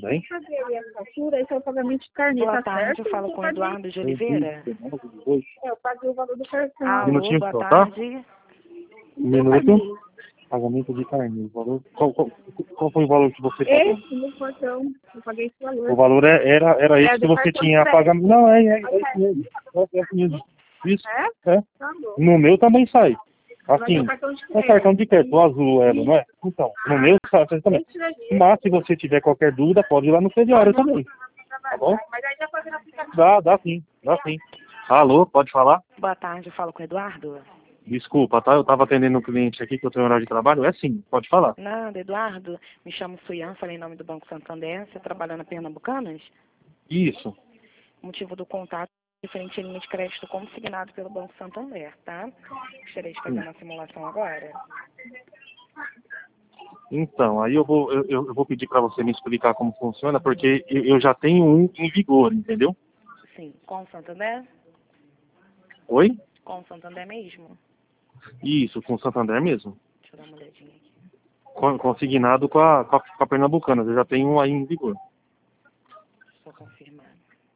bem? Fazer aí a fatura, esse é o pagamento de carnê, Boa tá tarde, certo? eu falo com Eduardo de Oliveira. Eu paguei o valor do cartão. Alô, Minutinho boa só, tá? tarde. Um minuto. Pagamento de carnê. Qual foi o valor que você pagou? Esse no cartão, eu paguei esse valor. O valor era esse que do você cartão tinha de pagado. crédito. Não, é isso mesmo. É isso mesmo. Isso, É? é. Tá bom. No meu também sai. Mas Assim, é cartão de é crédito. cartão de crédito, o azul, ela, não é? Então, no meu sai também. Mas se você tiver qualquer dúvida, pode ir lá no crediário também. Tá bom? Mas aí já fazer a aplicação. Dá sim, dá sim. Alô, pode falar? Boa tarde, eu falo com Eduardo. Desculpa, tá? Eu tava atendendo um cliente aqui que eu tenho horário de trabalho. É sim, pode falar. Nada, Eduardo. Me chamo Suyan, falei em nome do Banco Santander. Você trabalha na Pernambucanas? Isso. Motivo do contato referente à linha de crédito consignado pelo Banco Santander, tá? Gostaria de fazer uma simulação agora. Então, aí eu vou pedir para você me explicar como funciona, porque eu já tenho um em vigor, entendeu? Sim, com o Santander? Oi? Com o Santander mesmo? Isso, com o Santander mesmo. Deixa eu dar uma olhadinha aqui. Consignado com a Pernambucanas. Eu já tenho um aí em vigor. Vou confirmar.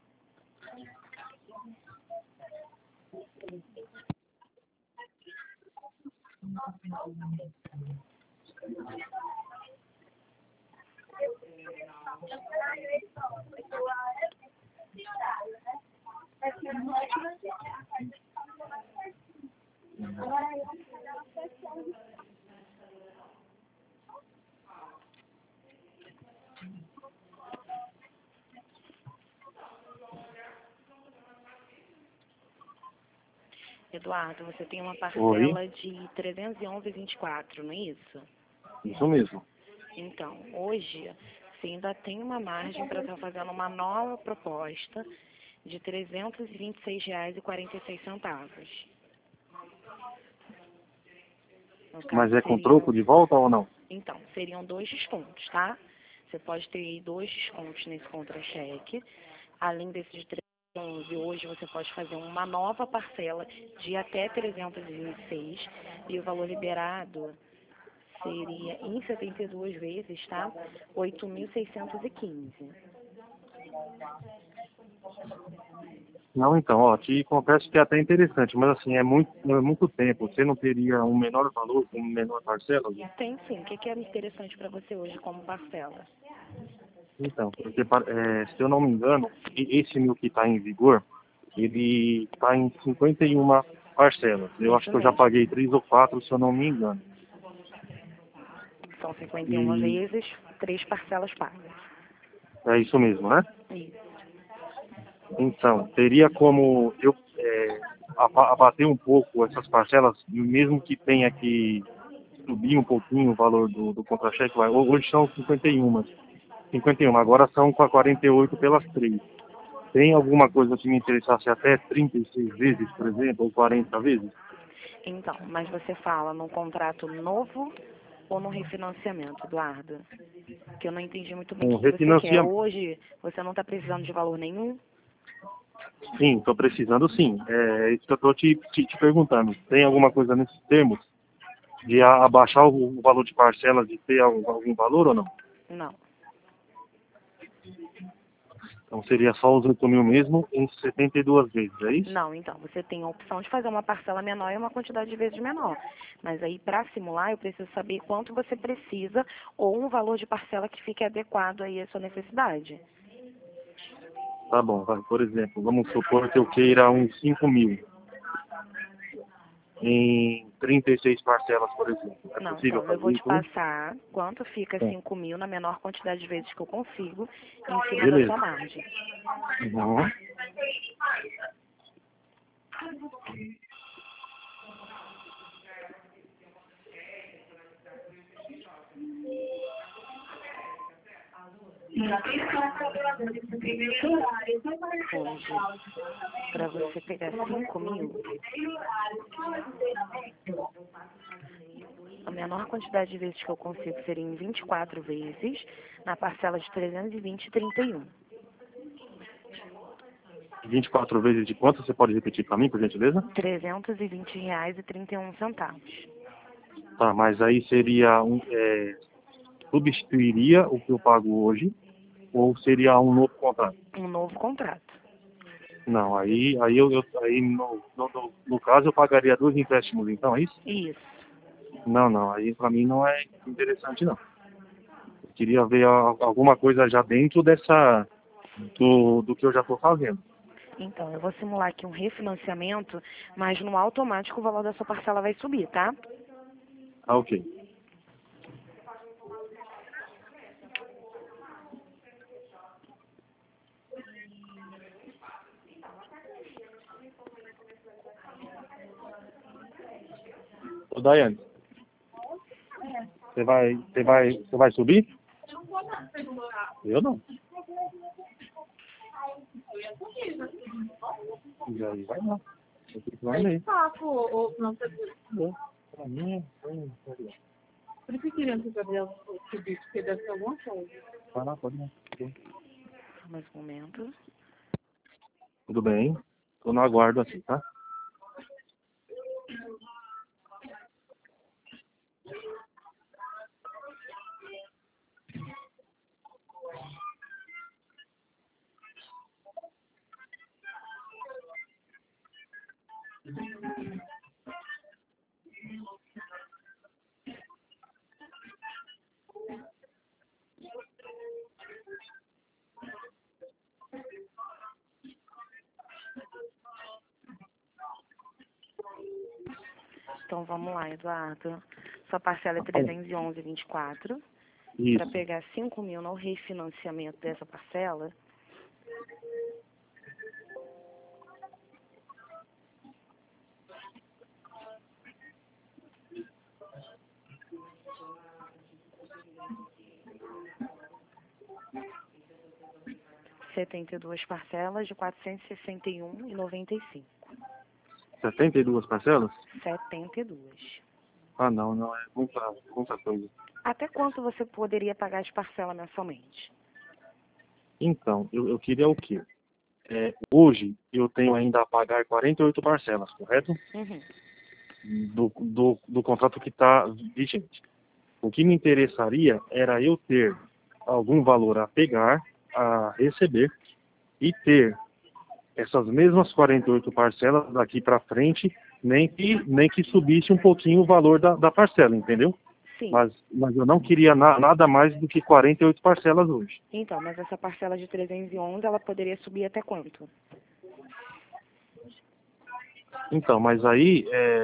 Eduardo, você tem uma parcela de 311,24, não é isso? Isso mesmo. Então, hoje, você ainda tem uma margem para estar fazendo uma nova proposta de R$ 326,46. Mas é com troco de volta ou não? Então, seriam 2 descontos, tá? Você pode ter aí 2 descontos nesse contra-cheque. Além desse de 311, hoje você pode fazer uma nova parcela de até 326 e o valor liberado seria em 72 vezes, tá? 8.615. Não, então, ó, te confesso que é até interessante, mas assim, é muito tempo. Você não teria um menor valor, com menor parcela? Tem sim. O que é interessante para você hoje como parcela? Então, porque, se eu não me engano, esse meu que está em vigor, ele está em 51 parcelas. Eu acho que eu já paguei 3 ou 4, se eu não me engano. São 51 vezes, 3 parcelas pagas. É isso mesmo, né? Isso. Então, teria como eu abater um pouco essas parcelas, mesmo que tenha que subir um pouquinho o valor do contra-cheque. Hoje são 51, agora são 48 pelas 3. Tem alguma coisa que me interessasse até 36 vezes, por exemplo, ou 40 vezes? Então, mas você fala num contrato novo ou no refinanciamento, Eduardo? Que eu não entendi muito bem o que você quer. Hoje, você não está precisando de valor nenhum? Sim, estou precisando sim. É isso que eu estou te perguntando. Tem alguma coisa nesses termos? De abaixar o valor de parcelas, de ter algum valor ou não? Não. Então seria só os 8 mil mesmo em 72 vezes, é isso? Não, então, você tem a opção de fazer uma parcela menor e uma quantidade de vezes menor. Mas aí, para simular, eu preciso saber quanto você precisa ou um valor de parcela que fique adequado aí à sua necessidade. Tá bom, vai. Por exemplo, vamos supor que eu queira uns 5 mil em 36 parcelas, por exemplo. É Não, possível então, eu fazer vou te isso? passar quanto fica 5 mil na menor quantidade de vezes que eu consigo em cima da Beleza. sua margem. Uhum. Hoje, para você pegar 5 mil, a menor quantidade de vezes que eu consigo seria em 24 vezes, na parcela de 320,31. 24 vezes de quanto? Você pode repetir para mim, por gentileza? R$ 320,31. Tá, mas aí seria substituiria o que eu pago hoje ou seria um novo contrato? Um novo contrato. Não, aí no caso eu pagaria 2 empréstimos, então, é isso? Isso. Não, aí pra mim não é interessante não. Eu queria ver alguma coisa já dentro do que eu já estou fazendo. Então, eu vou simular aqui um refinanciamento, mas no automático o valor da sua parcela vai subir, tá? Ah, ok. Ô, Daiane, você vai subir? Eu não. E aí vai lá. Eu fico lá meio. Pra mim, Por isso que queriam que o Gabriel subisse, porque deve ser alguma coisa. vai lá, pode ir. Mais um momento. Tudo bem. Tô no aguardo aqui, tá? Então, vamos lá, Eduardo. Sua parcela é 311,24. Isso. Para pegar 5 mil no refinanciamento dessa parcela, R$ 72 parcelas de R$ 461,95. 72 parcelas? 72. Ah, não, é muita coisa. Até quanto você poderia pagar de parcela mensalmente? Então, eu queria o quê? Hoje eu tenho ainda a pagar 48 parcelas, correto? Uhum. Do contrato que está vigente. O que me interessaria era eu ter algum valor a pegar, a receber e ter essas mesmas 48 parcelas daqui para frente, nem que subisse um pouquinho o valor da parcela, entendeu? Sim. Mas eu não queria nada mais do que 48 parcelas hoje. Então, mas essa parcela de 311, ela poderia subir até quanto? Então, mas aí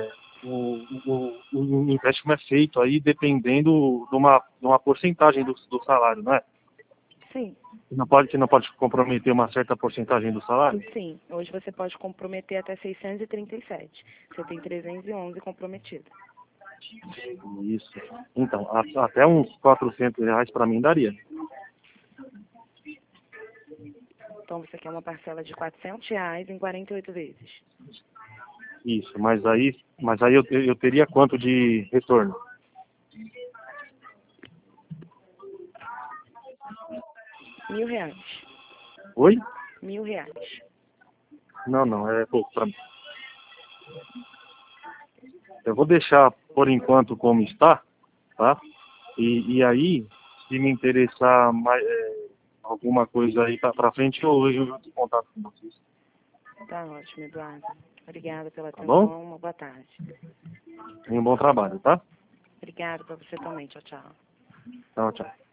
o empréstimo é feito aí dependendo de uma porcentagem do salário, não é? Sim. Que não pode comprometer uma certa porcentagem do salário? Sim. Hoje você pode comprometer até 637. Você tem 311 comprometido. Isso. Então, até uns R$ 400 para mim daria. Então você quer uma parcela de R$ 400 em 48 vezes. Isso, mas aí eu teria quanto de retorno? R$ 1.000. Oi? R$ 1.000. Não, é pouco para mim. Eu vou deixar por enquanto como está, tá? E aí, se me interessar mais, alguma coisa aí para frente, eu te contato com vocês. Tá ótimo, Eduardo. Obrigada pela Tá atenção. bom? Uma boa tarde. Tenha um bom trabalho, tá? Obrigada para você também. Tchau, tchau. Tchau, tchau.